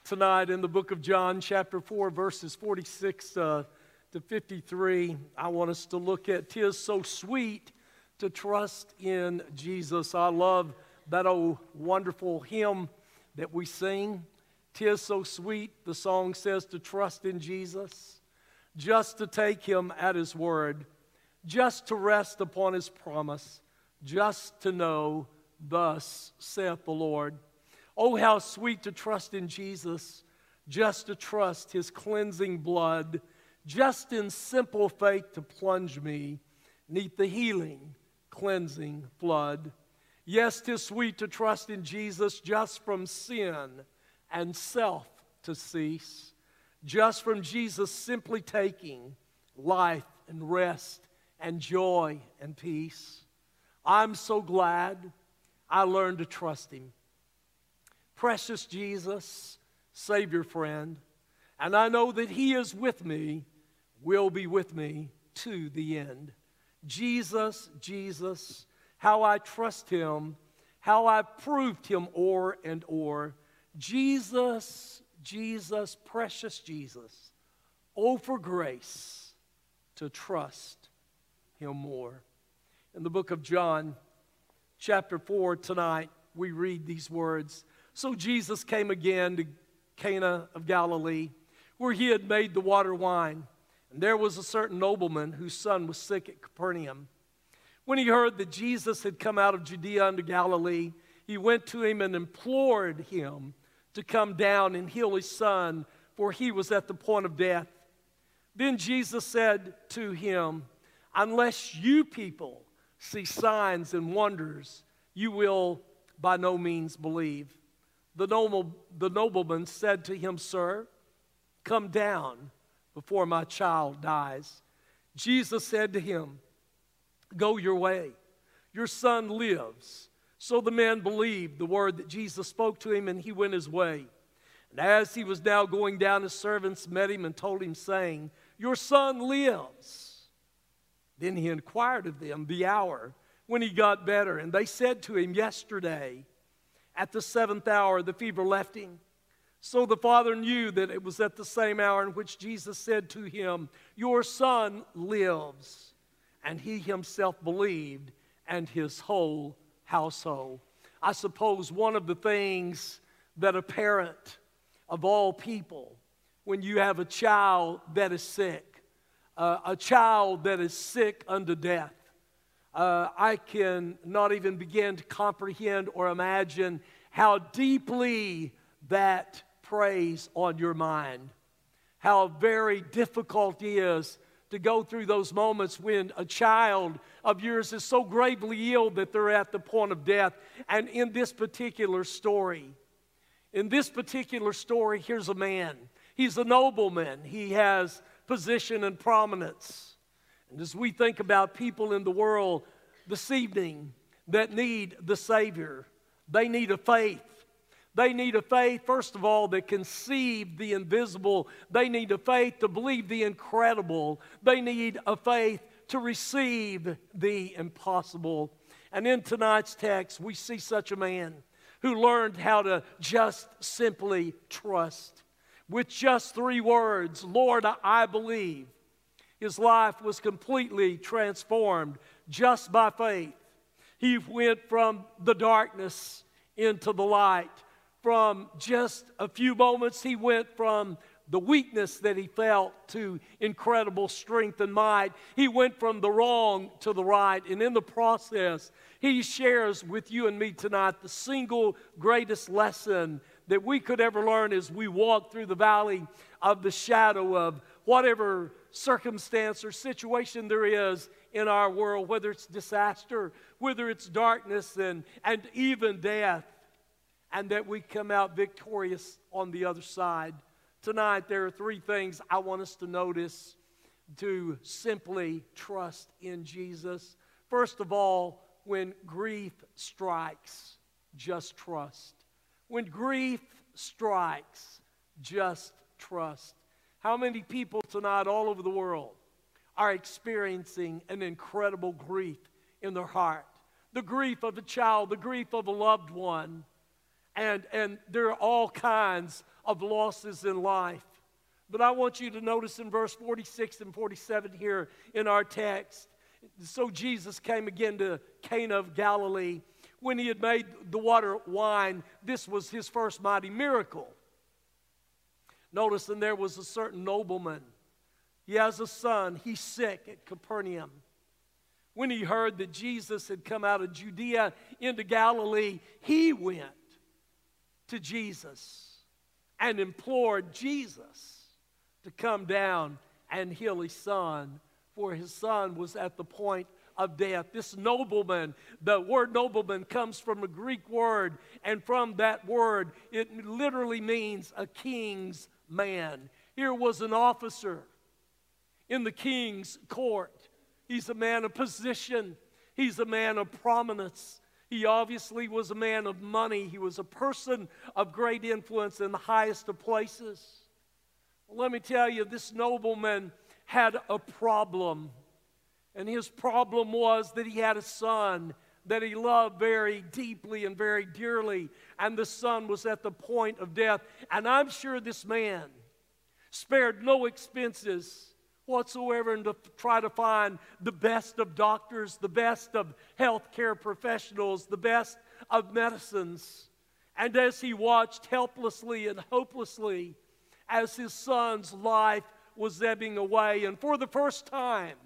Tonight in the book of John, chapter 4, verses 46 to 53, I want us to look at "'Tis so sweet to trust in Jesus." I love that old wonderful hymn that we sing. "'Tis so sweet," the song says, "to trust in Jesus, just to take him at his word, just to rest upon his promise, just to know, thus saith the Lord." Oh, how sweet to trust in Jesus, just to trust his cleansing blood, just in simple faith to plunge me 'neath the healing, cleansing flood. Yes, 'tis sweet to trust in Jesus, just from sin and self to cease, just from Jesus simply taking life and rest and joy and peace. I'm so glad I learned to trust him. Precious Jesus, Savior friend, and I know that he is with me, will be with me to the end. Jesus, Jesus, how I trust him, how I've proved him o'er and o'er. Jesus, Jesus, precious Jesus, oh, for grace to trust him more. In the book of John, chapter 4, tonight, we read these words. "So Jesus came again to Cana of Galilee, where he had made the water wine. And there was a certain nobleman whose son was sick at Capernaum. When he heard that Jesus had come out of Judea unto Galilee, he went to him and implored him to come down and heal his son, for he was at the point of death. Then Jesus said to him, Unless you people see signs and wonders, you will by no means believe. The nobleman said to him, Sir, come down before my child dies. Jesus said to him, Go your way, your son lives. So the man believed the word that Jesus spoke to him, and he went his way. And as he was now going down, his servants met him and told him, saying, Your son lives. Then he inquired of them the hour when he got better. And they said to him, Yesterday, at the 7th hour, the fever left him. So the father knew that it was at the same hour in which Jesus said to him, Your son lives. And he himself believed, and his whole household. I suppose one of the things that a parent of all people, when you have a child that is sick, a child that is sick unto death, I can not even begin to comprehend or imagine how deeply that preys on your mind. How very difficult it is to go through those moments when a child of yours is so gravely ill that they're at the point of death. And in this particular story, here's a man. He's a nobleman. He has position and prominence. And as we think about people in the world this evening that need the Savior, they need a faith. They need a faith, first of all, that conceive the invisible. They need a faith to believe the incredible. They need a faith to receive the impossible. And in tonight's text, we see such a man who learned how to just simply trust. With just 3 words, Lord, I believe. His life was completely transformed just by faith. He went from the darkness into the light. From just a few moments, he went from the weakness that he felt to incredible strength and might. He went from the wrong to the right. And in the process, he shares with you and me tonight the single greatest lesson that we could ever learn as we walk through the valley of the shadow of whatever circumstance or situation there is in our world, whether it's disaster, whether it's darkness and even death, and that we come out victorious on the other side. Tonight, there are 3 things I want us to notice to simply trust in Jesus. First of all, when grief strikes, just trust. When grief strikes, just trust. How many people tonight all over the world are experiencing an incredible grief in their heart? The grief of a child, the grief of a loved one. And there are all kinds of losses in life. But I want you to notice in verse 46 and 47 here in our text. So Jesus came again to Cana of Galilee. When he had made the water wine, this was his first mighty miracle. Notice, and there was a certain nobleman. He has a son. He's sick at Capernaum. When he heard that Jesus had come out of Judea into Galilee, he went to Jesus and implored Jesus to come down and heal his son, for his son was at the point of death. This nobleman, the word nobleman comes from a Greek word, and from that word, it literally means a king's man. Here was an officer in the king's court. He's a man of position. He's a man of prominence. He obviously was a man of money. He was a person of great influence in the highest of places. Well, let me tell you, this nobleman had a problem. And his problem was that he had a son that he loved very deeply and very dearly. And the son was at the point of death. And I'm sure this man spared no expenses whatsoever and to try to find the best of doctors, the best of healthcare professionals, the best of medicines. And as he watched helplessly and hopelessly as his son's life was ebbing away, and for the first time,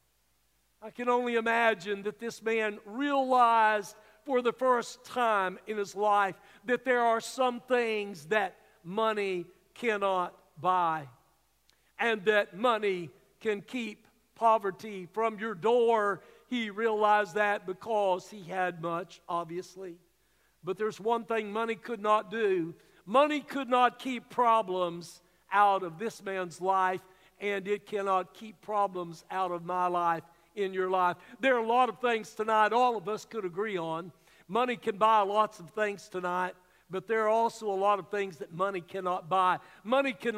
I can only imagine that this man realized for the first time in his life that there are some things that money cannot buy, and that money can keep poverty from your door. He realized that because he had much, obviously. But there's one thing money could not do. Money could not keep problems out of this man's life, and it cannot keep problems out of my life, in your life. There are a lot of things tonight all of us could agree on. Money can buy lots of things tonight, but there are also a lot of things that money cannot buy. Money can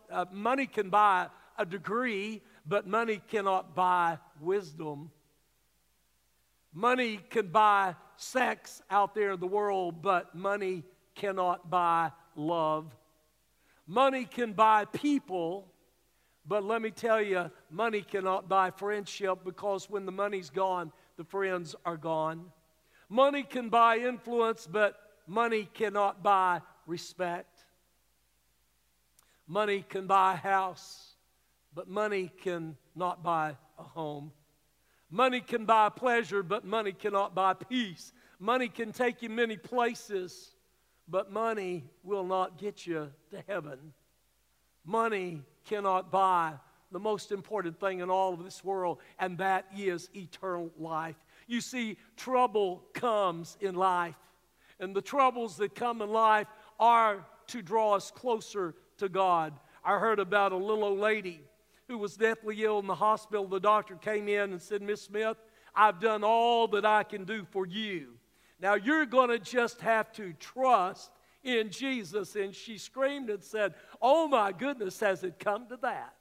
buy a degree, but money cannot buy wisdom. Money can buy sex out there in the world, but money cannot buy love. Money can buy people, but let me tell you, money cannot buy friendship, because when the money's gone, the friends are gone. Money can buy influence, but money cannot buy respect. Money can buy a house, but money cannot buy a home. Money can buy pleasure, but money cannot buy peace. Money can take you many places, but money will not get you to heaven. Money cannot buy the most important thing in all of this world, and that is eternal life. You see, trouble comes in life, and the troubles that come in life are to draw us closer to God. I heard about a little old lady who was deathly ill in the hospital. The doctor came in and said, "Miss Smith, I've done all that I can do for you. Now you're going to just have to trust in Jesus." And she screamed and said, "Oh my goodness, has it come to that?"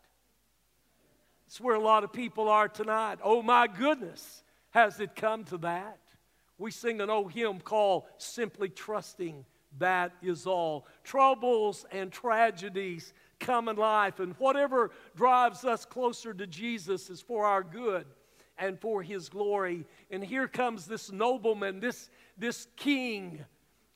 It's where a lot of people are tonight. Oh my goodness, has it come to that? We sing an old hymn called "Simply Trusting, That Is All." Troubles and tragedies come in life, and whatever drives us closer to Jesus is for our good and for His glory. And here comes this nobleman, this king,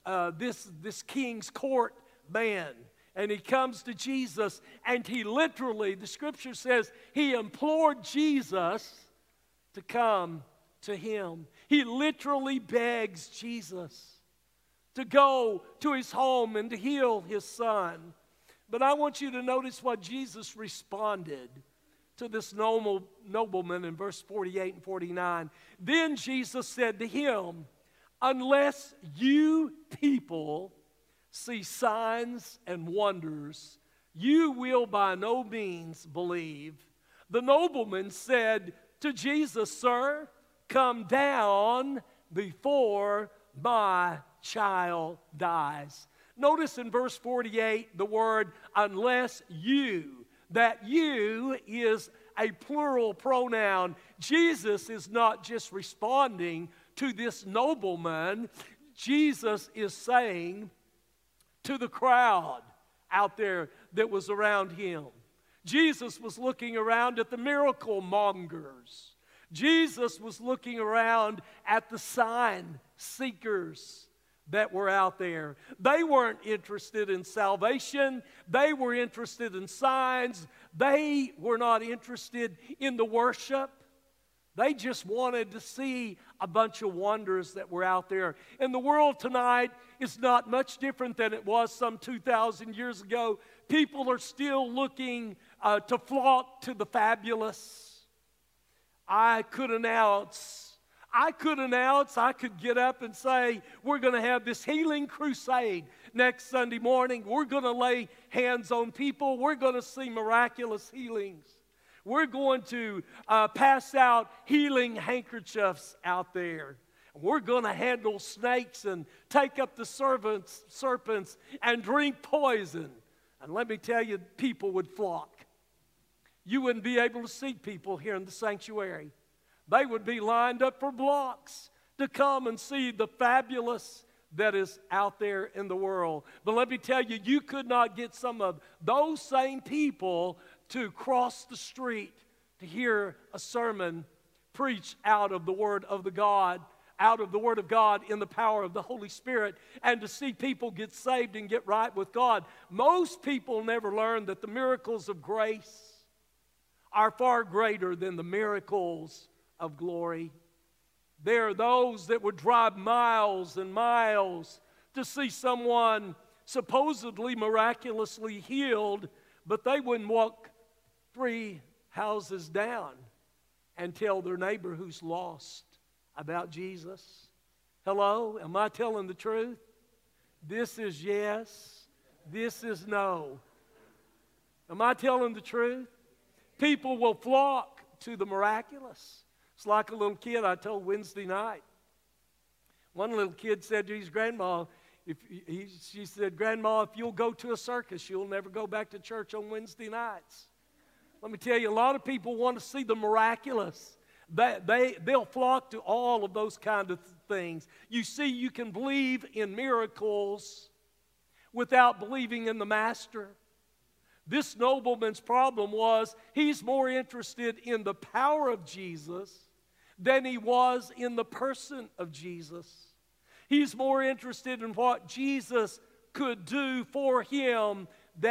this king's court man, and he comes to Jesus, and he literally, the scripture says, he implored Jesus to come to him. He literally begs Jesus to go to his home and to heal his son. But I want you to notice what Jesus responded to this nobleman in verse 48 and 49. Then Jesus said to him, "Unless you people see signs and wonders, you will by no means believe." The nobleman said to Jesus, "Sir, come down before my child dies." Notice in verse 48 the word "unless you." That "you" is a plural pronoun. Jesus is not just responding to this nobleman. Jesus is saying to the crowd, out there that was around him. Jesus was looking around at the miracle mongers. Jesus was looking around at the sign seekers that were out there. They weren't interested in salvation. They were interested in signs. They were not interested in the worship. They just wanted to see a bunch of wonders that were out there. And the world tonight is not much different than it was some 2,000 years ago. People are still looking to flock to the fabulous. I could get up and say, we're going to have this healing crusade next Sunday morning. We're going to lay hands on people. We're going to see miraculous healings. We're going to pass out healing handkerchiefs out there. We're going to handle snakes and take up the serpents and drink poison. And let me tell you, people would flock. You wouldn't be able to see people here in the sanctuary. They would be lined up for blocks to come and see the fabulous that is out there in the world. But let me tell you, you could not get some of those same people to cross the street to hear a sermon preached out of the Word of God in the power of the Holy Spirit, and to see people get saved and get right with God. Most people never learn that the miracles of grace are far greater than the miracles of glory. There are those that would drive miles and miles to see someone supposedly miraculously healed, but they wouldn't walk 3 houses down and tell their neighbor who's lost about Jesus. Hello? Am I telling the truth? This is yes. This is no. Am I telling the truth? People will flock to the miraculous. It's like a little kid I told Wednesday night. One little kid said to his grandma, she said, "Grandma, if you'll go to a circus, you'll never go back to church on Wednesday nights." Let me tell you, a lot of people want to see the miraculous. They'll flock to all of those kind of things. You see, you can believe in miracles without believing in the Master. This nobleman's problem was he's more interested in the power of Jesus than he was in the person of Jesus. He's more interested in what Jesus could do for him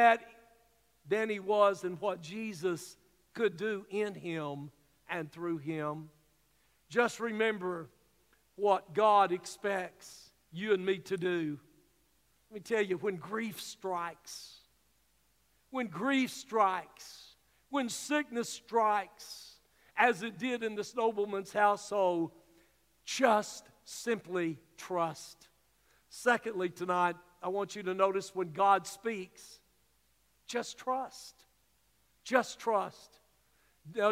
than he was in what Jesus could do in him and through him. Just remember what God expects you and me to do. Let me tell you, when grief strikes, when sickness strikes, as it did in this nobleman's household, just simply trust. Secondly, tonight, I want you to notice when God speaks, just trust. Just trust. Now,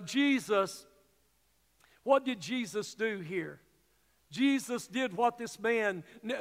what did Jesus do here? Jesus did what this man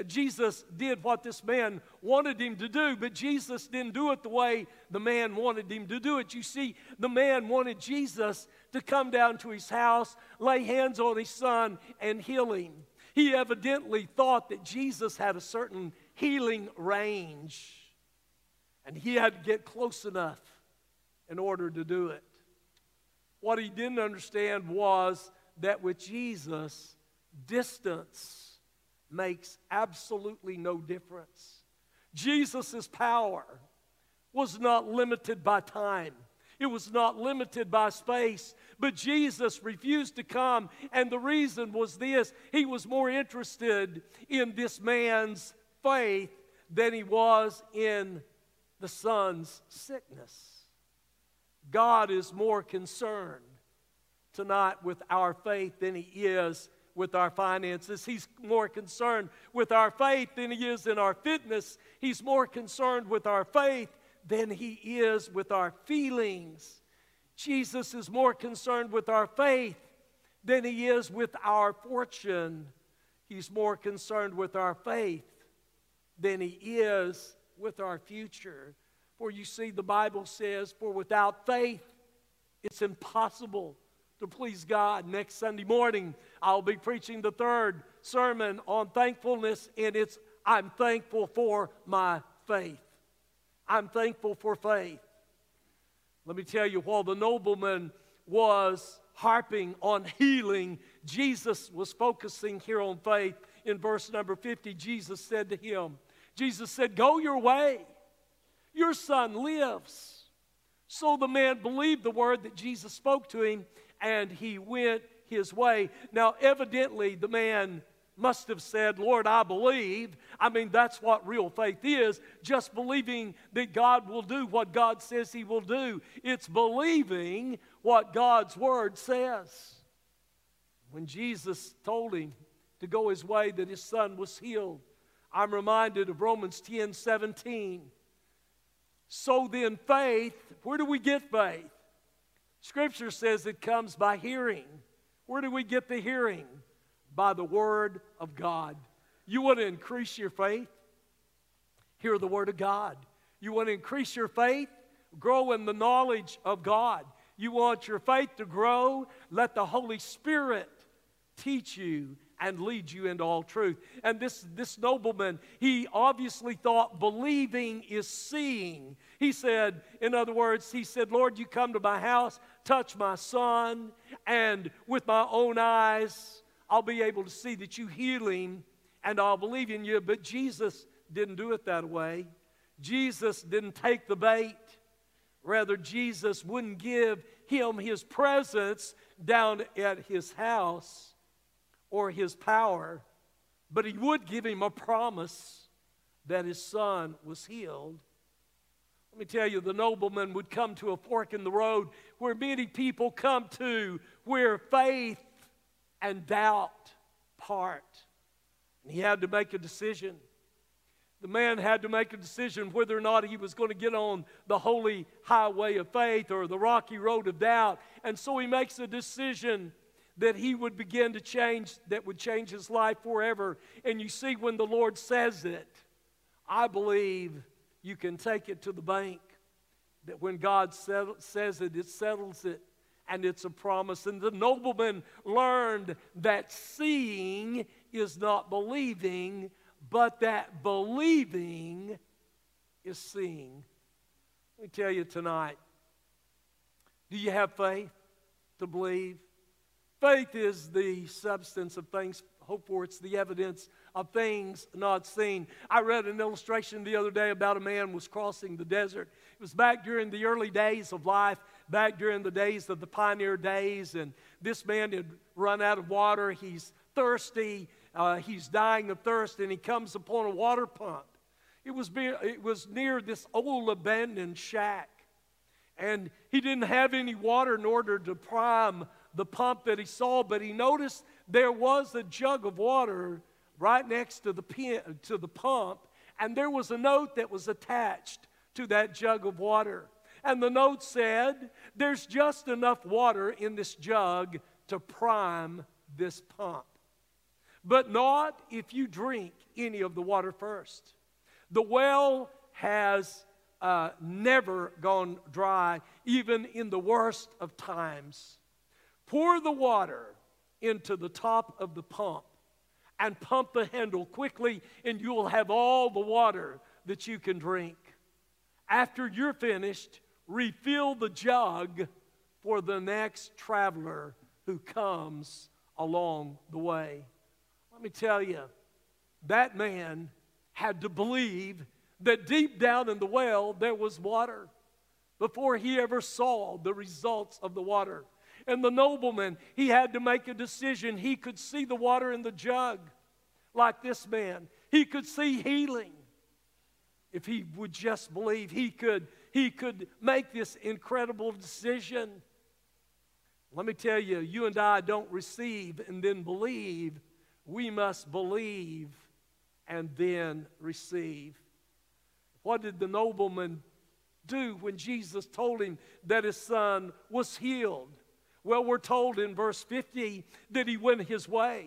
wanted him to do, but Jesus didn't do it the way the man wanted him to do it. You see, the man wanted Jesus to come down to his house, lay hands on his son, and heal him. He evidently thought that Jesus had a certain healing range, and he had to get close enough in order to do it. What he didn't understand was that with Jesus, distance makes absolutely no difference. Jesus' power was not limited by time. It was not limited by space. But Jesus refused to come, and the reason was this: he was more interested in this man's faith than he was in the son's sickness. God is more concerned tonight with our faith than he is with our finances. He's more concerned with our faith than he is in our fitness. He's more concerned with our faith than he is with our feelings. Jesus is more concerned with our faith than he is with our fortune. He's more concerned with our faith than he is with our future. For you see, the Bible says, for without faith, it's impossible to please God. Next Sunday morning, I'll be preaching the third sermon on thankfulness, and it's I'm thankful for my faith. I'm thankful for faith. Let me tell you, while the nobleman was harping on healing, Jesus was focusing here on faith. In verse number 50, Jesus said to him, Jesus said, "Go your way. Your son lives." So the man believed the word that Jesus spoke to him, and he went his way. Now, evidently, the man must have said, "Lord, I believe." I mean, that's what real faith is, just believing that God will do what God says He will do. It's believing what God's Word says. When Jesus told him to go his way, that his son was healed, I'm reminded of Romans 10:17. So then faith, where do we get faith? Scripture says it comes by hearing. Where do we get the hearing? By the Word of God. You want to increase your faith? Hear the Word of God. You want to increase your faith? Grow in the knowledge of God. You want your faith to grow? Let the Holy Spirit teach you and lead you into all truth. And this nobleman, he obviously thought believing is seeing. He said, in other words, he said, "Lord, you come to my house, touch my son, and with my own eyes, I'll be able to see that you heal him, and I'll believe in you." But Jesus didn't do it that way. Jesus didn't take the bait. Rather, Jesus wouldn't give him his presence down at his house or his power, but he would give him a promise that his son was healed. Let me tell you, the nobleman would come to a fork in the road where many people come to, where faith and doubt part. And he had to make a decision. The man had to make a decision whether or not he was going to get on the holy highway of faith or the rocky road of doubt. And so he makes a decision that he would begin to change, that would change his life forever. And you see, when the Lord says it, I believe you can take it to the bank. That when God says it, it settles it. And it's a promise. And the nobleman learned that seeing is not believing, but that believing is seeing. Let me tell you tonight, do you have faith to believe? Faith is the substance of things hoped for. It's the evidence of things not seen. I read an illustration the other day about a man was crossing the desert. It was back during the early days of life, back during the days of the pioneer days, and this man had run out of water. He's thirsty. He's dying of thirst, and he comes upon a water pump. It was near this old abandoned shack, and he didn't have any water in order to prime the pump that he saw, but he noticed there was a jug of water right next to the pump, and there was a note that was attached to that jug of water. And the note said, "There's just enough water in this jug to prime this pump, but not if you drink any of the water first. The well has never gone dry, even in the worst of times. Pour the water into the top of the pump and pump the handle quickly, and you will have all the water that you can drink. After you're finished, refill the jug for the next traveler who comes along the way." Let me tell you, that man had to believe that deep down in the well there was water before he ever saw the results of the water. And the nobleman, he had to make a decision. He could see the water in the jug like this man. He could see healing. If he would just believe, he could make this incredible decision. Let me tell you, you and I don't receive and then believe. We must believe and then receive. What did the nobleman do when Jesus told him that his son was healed? Well, we're told in verse 50 that he went his way.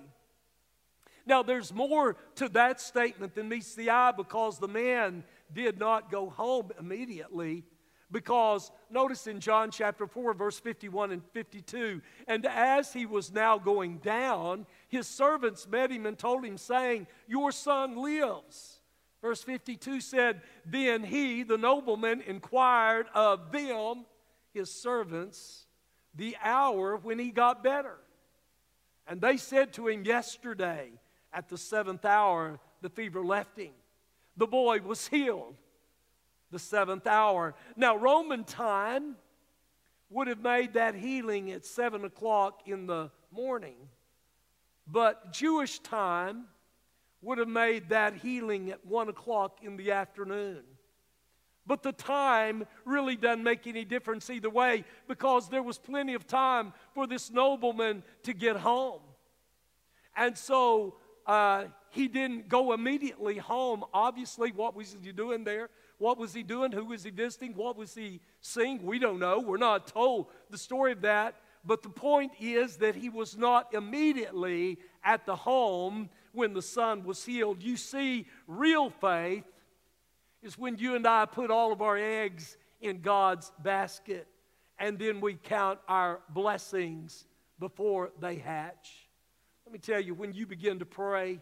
Now, there's more to that statement than meets the eye, because the man did not go home immediately. Because notice in John chapter 4, verse 51 and 52, "And as he was now going down, his servants met him and told him, saying, 'Your son lives.' Verse 52 said, then he, the nobleman, inquired of them, his servants, the hour when he got better. And they said to him, yesterday at the 7th hour, the fever left him. The boy was healed the 7th hour. Now, Roman time would have made that healing at 7 o'clock in the morning. But Jewish time would have made that healing at 1 o'clock in the afternoon. But the time really doesn't make any difference either way, because there was plenty of time for this nobleman to get home. And so he didn't go immediately home. Obviously, what was he doing there? What was he doing? Who was he visiting? What was he seeing? We don't know. We're not told the story of that. But the point is that he was not immediately at the home when the son was healed. You see, real faith is when you and I put all of our eggs in God's basket, and then we count our blessings before they hatch. Let me tell you, when you begin to pray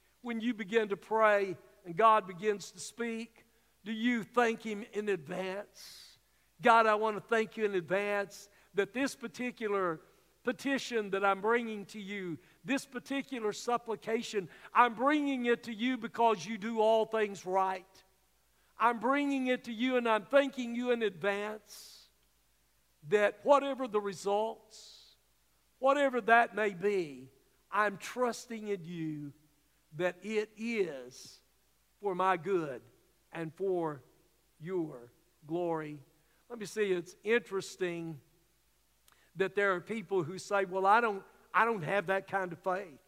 and God begins to speak, do you thank Him in advance? God, I want to thank you in advance that this particular petition that I'm bringing to you, this particular supplication, I'm bringing it to you because you do all things right. I'm bringing it to you, and I'm thanking you in advance that whatever the results, whatever that may be, I'm trusting in you that it is for my good and for your glory. Let me see, it's interesting that there are people who say, well, I don't have that kind of faith.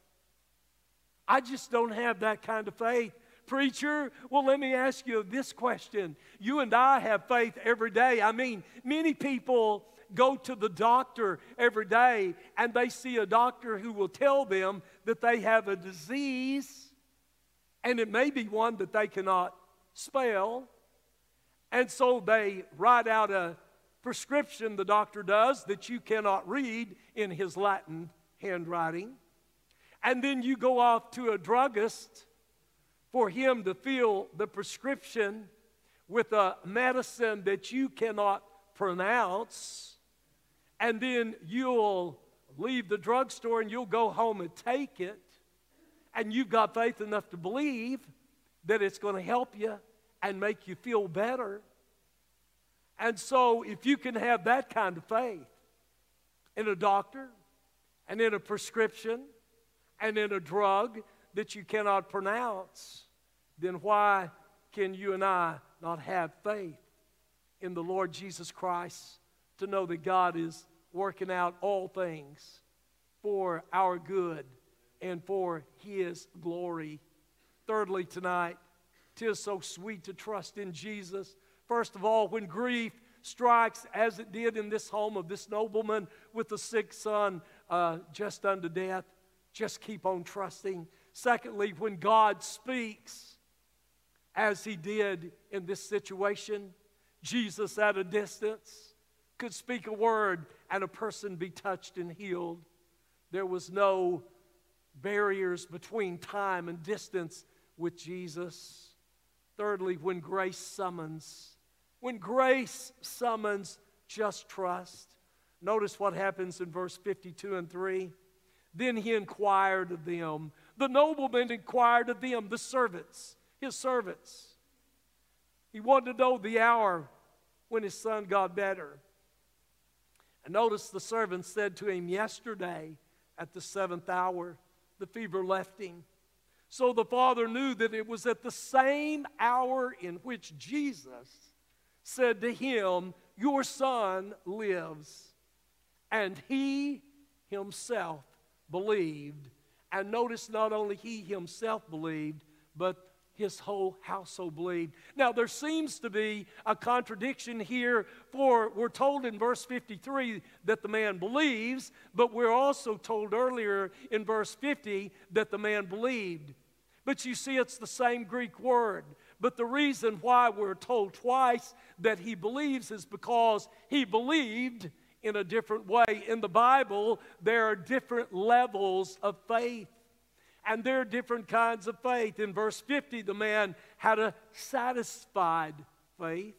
I just don't have that kind of faith. Preacher, well, let me ask you this question. You and I have faith every day. I mean, many people go to the doctor every day, and they see a doctor who will tell them that they have a disease, and it may be one that they cannot spell. And so they write out a prescription, the doctor does, that you cannot read in his Latin handwriting. And then you go off to a druggist for him to fill the prescription with a medicine that you cannot pronounce. And then you'll leave the drugstore and you'll go home and take it. And you've got faith enough to believe that it's going to help you and make you feel better. And so if you can have that kind of faith in a doctor and in a prescription and in a drug that you cannot pronounce, then why can you and I not have faith in the Lord Jesus Christ to know that God is working out all things for our good and for His glory? Thirdly, tonight, 'tis so sweet to trust in Jesus. First of all, when grief strikes, as it did in this home of this nobleman with the sick son just unto death, just keep on trusting. Secondly, when God speaks, as He did in this situation, Jesus at a distance could speak a word and a person be touched and healed. There was no barriers between time and distance with Jesus. Thirdly, when grace summons, just trust. Notice what happens in verse 52 and 3. Then he inquired of them. The nobleman inquired of them, the servants, his servants. He wanted to know the hour when his son got better. And notice the servants said to him, yesterday at the 7th hour, the fever left him. So the father knew that it was at the same hour in which Jesus said to him, your son lives. And he himself believed. And notice, not only he himself believed, but his whole household believed. Now, there seems to be a contradiction here, for we're told in verse 53 that the man believes, but we're also told earlier in verse 50 that the man believed. But you see, it's the same Greek word. But the reason why we're told twice that he believes is because he believed in a different way. In the Bible, there are different levels of faith. And there are different kinds of faith. In verse 50, the man had a satisfied faith.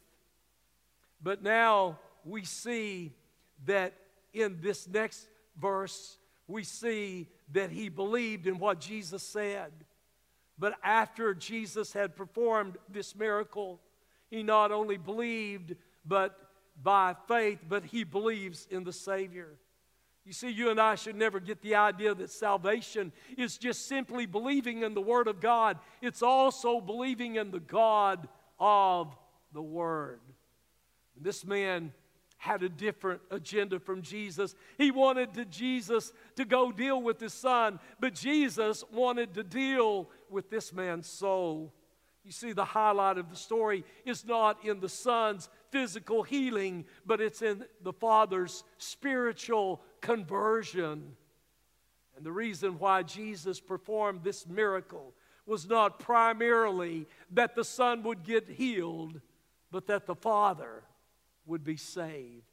But now we see that in this next verse, we see that he believed in what Jesus said. But after Jesus had performed this miracle, he not only believed, but by faith, but he believes in the Savior. You see, you and I should never get the idea that salvation is just simply believing in the Word of God. It's also believing in the God of the Word. This man had a different agenda from Jesus. He wanted Jesus to go deal with his son, but Jesus wanted to deal with this man's soul. You see, the highlight of the story is not in the son's physical healing, but it's in the father's spiritual conversion. And the reason why Jesus performed this miracle was not primarily that the son would get healed, but that the father would be saved.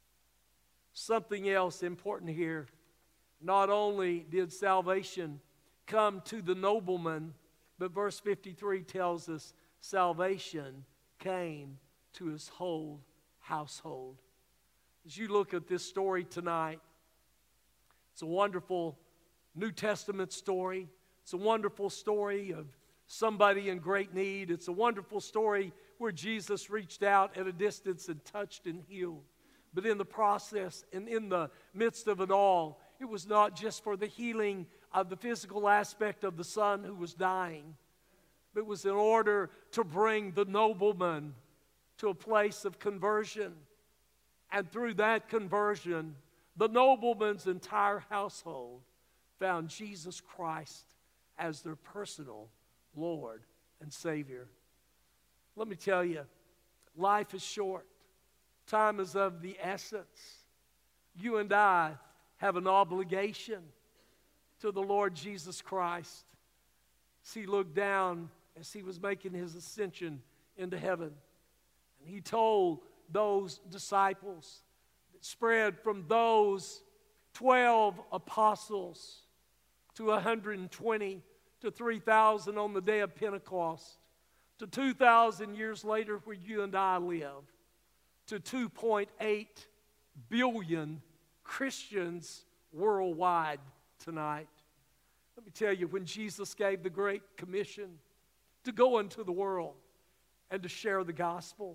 Something else important here. Not only did salvation come to the nobleman, but verse 53 tells us salvation came to his whole household. As you look at this story tonight, it's a wonderful New Testament story. It's a wonderful story of somebody in great need. It's a wonderful story where Jesus reached out at a distance and touched and healed. But in the process and in the midst of it all, it was not just for the healing of the physical aspect of the son who was dying, but it was in order to bring the nobleman to a place of conversion. And through that conversion, the nobleman's entire household found Jesus Christ as their personal Lord and Savior. Let me tell you, life is short. Time is of the essence. You and I have an obligation to the Lord Jesus Christ. As he looked down as he was making his ascension into heaven, and he told those disciples that spread from those 12 apostles to 120 to 3,000 on the day of Pentecost, to 2,000 years later where you and I live, to 2.8 billion Christians worldwide tonight. Let me tell you, when Jesus gave the Great Commission to go into the world and to share the gospel,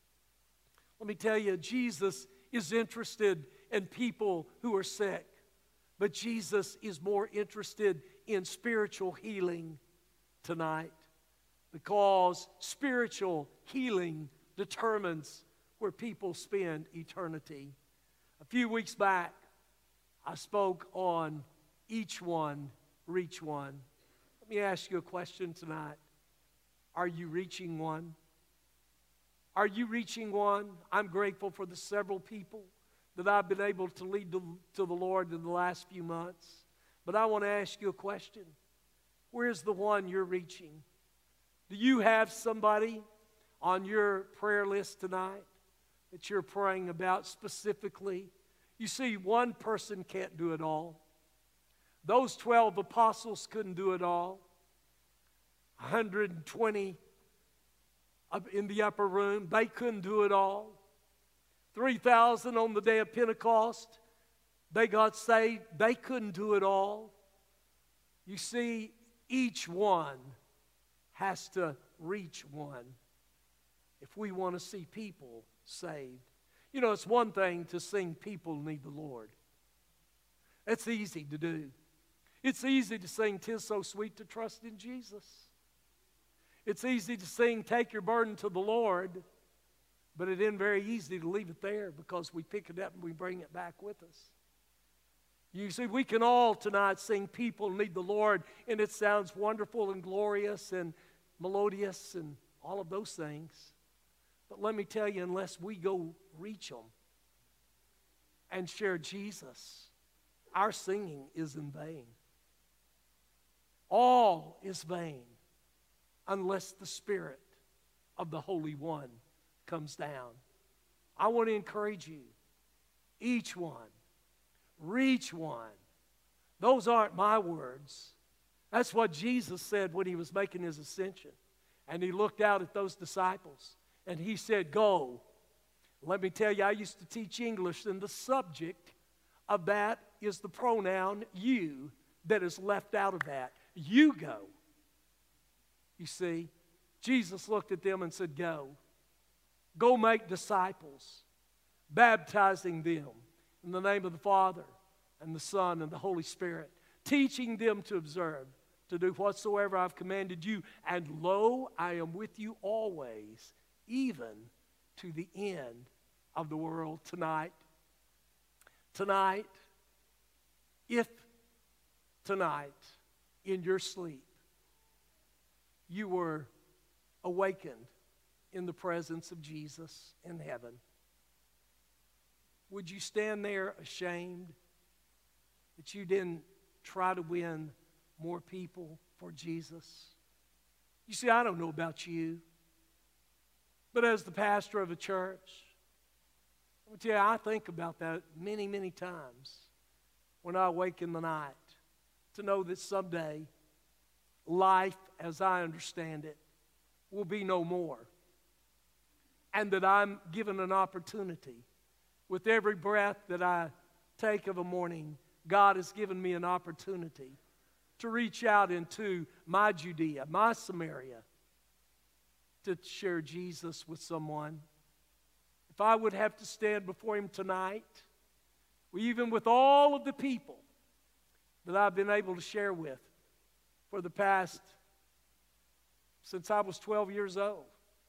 let me tell you, Jesus is interested in people who are sick, but Jesus is more interested in spiritual healing tonight, because spiritual healing determines where people spend eternity. A few weeks back, I spoke on each one, reach one. Let me ask you a question tonight. Are you reaching one? Are you reaching one? I'm grateful for the several people that I've been able to lead to the Lord in the last few months. But I want to ask you a question. Where's the one you're reaching? Do you have somebody on your prayer list tonight that you're praying about specifically? You see, one person can't do it all. Those 12 apostles couldn't do it all. 120 up in the upper room, they couldn't do it all. 3,000 on the day of Pentecost, they got saved. They couldn't do it all. You see, each one has to reach one if we want to see people saved. You know, it's one thing to sing "People Need the Lord." It's easy to do. It's easy to sing "'Tis So Sweet to Trust in Jesus." It's easy to sing "Take Your Burden to the Lord," but it isn't very easy to leave it there, because we pick it up and we bring it back with us. You see, we can all tonight sing "People Need the Lord," and it sounds wonderful and glorious and melodious and all of those things. But let me tell you, unless we go reach them and share Jesus, our singing is in vain. All is vain unless the Spirit of the Holy One comes down. I want to encourage you, each one, reach one. Those aren't my words. That's what Jesus said when he was making his ascension. And he looked out at those disciples and he said, go. Let me tell you, I used to teach English, and the subject of that is the pronoun you that is left out of that. You go. You see, Jesus looked at them and said, go. Go make disciples, baptizing them in the name of the Father and the Son and the Holy Spirit, teaching them to observe, to do whatsoever I've commanded you. And lo, I am with you always, even to the end of the world. Tonight, if tonight in your sleep you were awakened in the presence of Jesus in heaven, would you stand there ashamed that you didn't try to win more people for Jesus? You see, I don't know about you, but as the pastor of a church, let me tell you, I think about that many, many times when I wake in the night, to know that someday life as I understand it will be no more, and that I'm given an opportunity. With every breath that I take of a morning, God has given me an opportunity to reach out into my Judea, my Samaria, to share Jesus with someone. If I would have to stand before Him tonight, even with all of the people that I've been able to share with for the past, since I was 12 years old,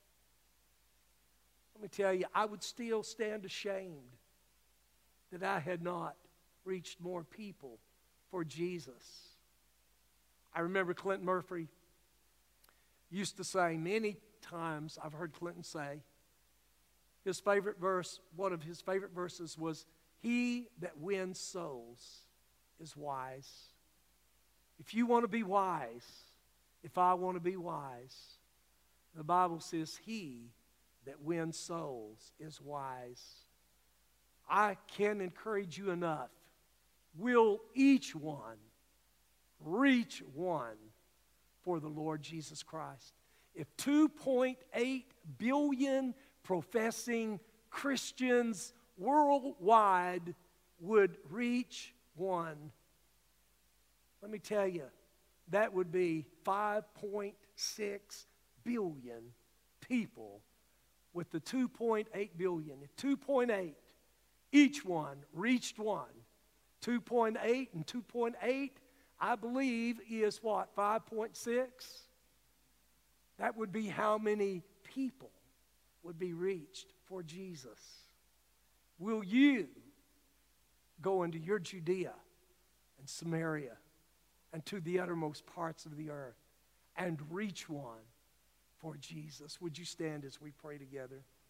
let me tell you, I would still stand ashamed that I had not reached more people for Jesus. I remember Clinton Murphy used to say, many times I've heard Clinton say, his favorite verse, one of his favorite verses was, he that wins souls is wise. If you want to be wise, if I want to be wise, the Bible says he that wins souls is wise. I can't encourage you enough. Will each one reach one for the Lord Jesus Christ? If 2.8 billion professing Christians worldwide would reach one, let me tell you, that would be 5.6 billion people with the 2.8 billion. If 2.8, each one reached one, 2.8 and 2.8, I believe is what, 5.6? That would be how many people would be reached for Jesus. Will you go into your Judea and Samaria and to the uttermost parts of the earth and reach one for Jesus? Would you stand as we pray together?